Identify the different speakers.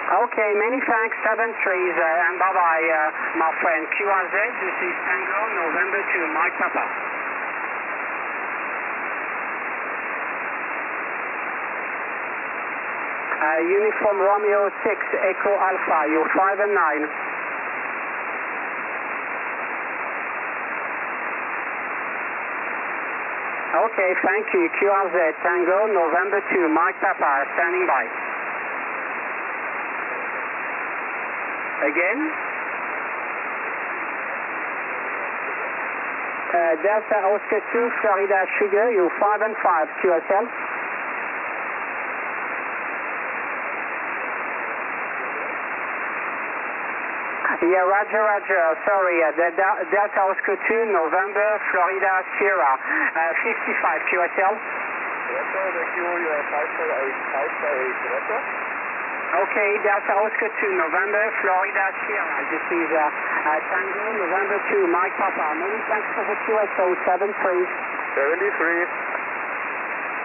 Speaker 1: Okay, many thanks, 73s, and bye-bye, my friend. QRZ, this is Tango, November 2, Mike Papa. Uniform Romeo 6, Echo Alpha, you're 5 and 9. Okay, thank you. QRZ, Tango, November 2, Mike Papa, standing by. Again? Delta Oscar 2, Florida Sugar, you 5 and 5, QSL. Yeah, Roger, Roger. Sorry, Delta Oscar 2, November, Florida Sierra, 55, QSL.
Speaker 2: Thank you, you are 548, Delta.
Speaker 1: Okay, Delta Oscar 2, November, Florida Sierra. This is Tango, November 2, Mike Papa. Many thanks for the QSO, 73.
Speaker 2: 73.